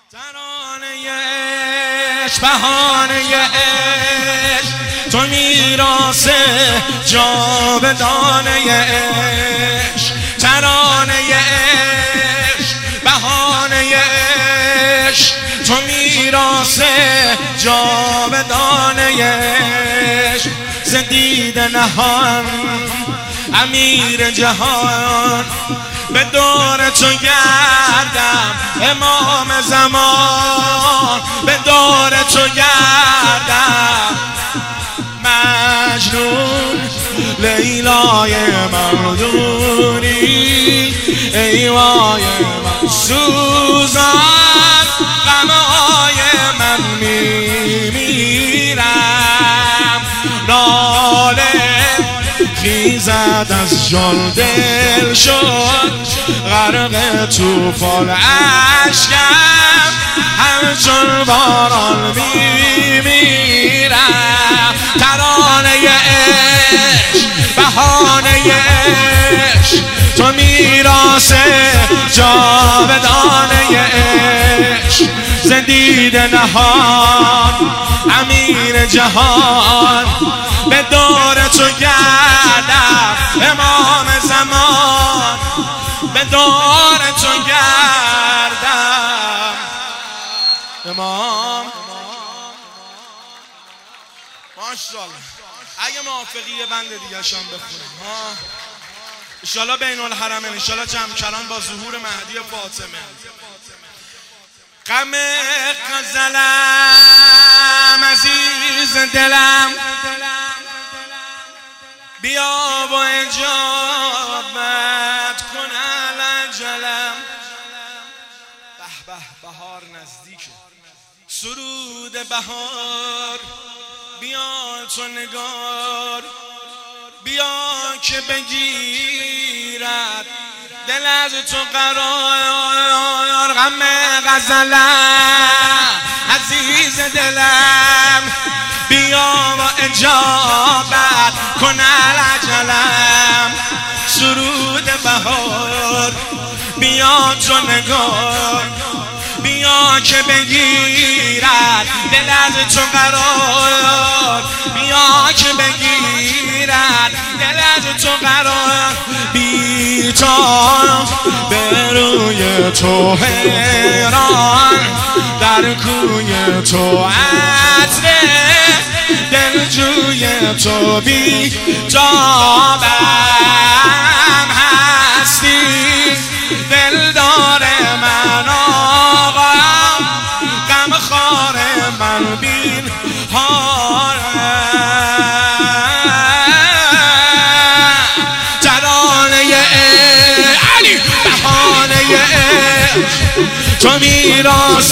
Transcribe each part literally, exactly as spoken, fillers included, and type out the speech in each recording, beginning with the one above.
ترانه عشق بهانه عشق تو میراث جاودانه عشق ترانه عشق بهانه عشق تو میراث جاودانه عشق ز دیده نهان امیر جهان به دور تو گردم امام زمان به دور تو گردم مجنون لیلای مردونی ای وای من سوزان غمای من میمیرم ناله خیزد از جان دل شد غرق توفان اشکم همچون باران میمیرم ترانه عشق بهانه عشق تو میراث جاودانه عشق ز دیده نهان امیر جهان به دور تو گردم امام زمان به دور تو گردم امام ماشاءالله. اگه موافقی یه بند دیگه شان بخونم ها انشالله بین الحرمین انشالله جمکران با ظهور مهدی فاطمه غم غزلم عزیز دلم بیا و اجابت کن الجلم به به بهار نزدیکه سرود بهار بیا تو نگار بیا که بگیرد دل از تو قرار غم غزلم عزیز دلم بیا و اجابت کن الجلم سرود بهار بیا تو نگار بیا که بگیرد دل از تو قرار بیا که بگیرد دل از تو قرار بی تا به روی تو حیران در کوی تو عطر دلجوی تو بی جابم هستی دلدار من آقا غم خار من بین ترانه علی بهانه تو میراث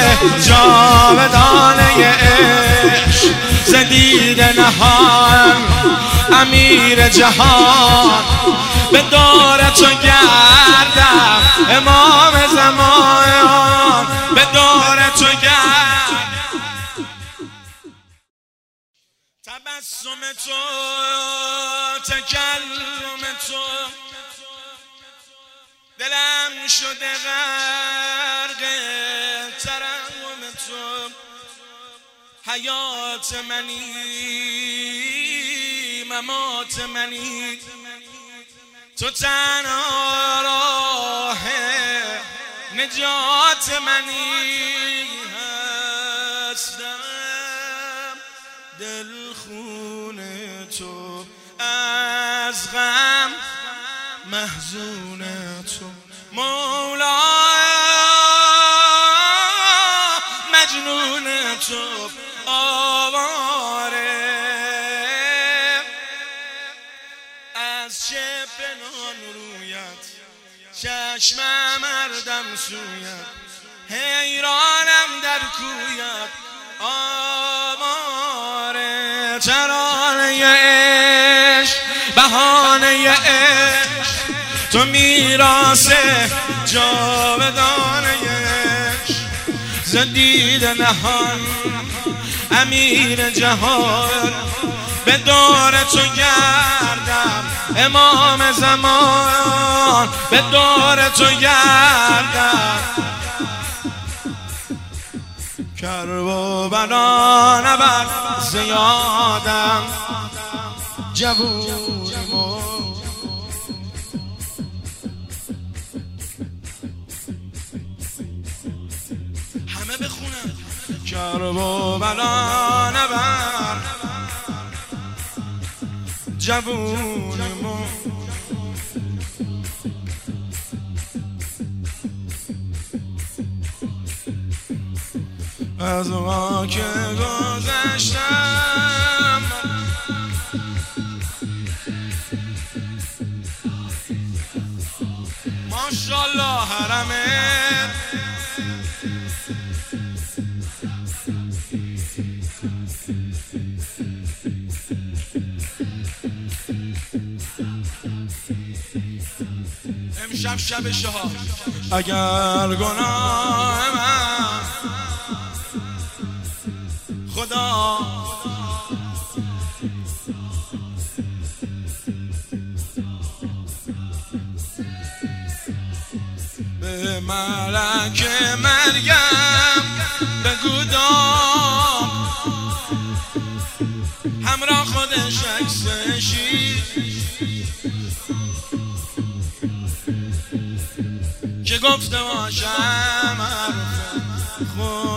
جاودانه عشق ز دیده نهان امیر جهان به دور تو گردم امام زمان به دور تو گردم تبسم تو تکلم تو دلم شده غرق ترحم تو حیات منی ممات منی تو تنها راه نجات منی هستم دل خون تو از غم محزون تو مولا مجنون تو آواره از چه پنهان رویت چشمم مردم سویت حیرانم در کویت آواره ترانه عشق بهانه عشق تو میراث جاودانه عشق ز دیده نهان امیر جهان به دور تو گردم امام زمان به دور تو گردم کرب و بلا نبر زیادم جوونیمو همه بخونن کرب و بلا نبر جوونیمو از ما که گذشتم ماشالله حرمت امشب شب شهاد اگر گناه من خدا به ملک مرگم بگو دام همراه خودش عکسشی که گفته باشم حرف خود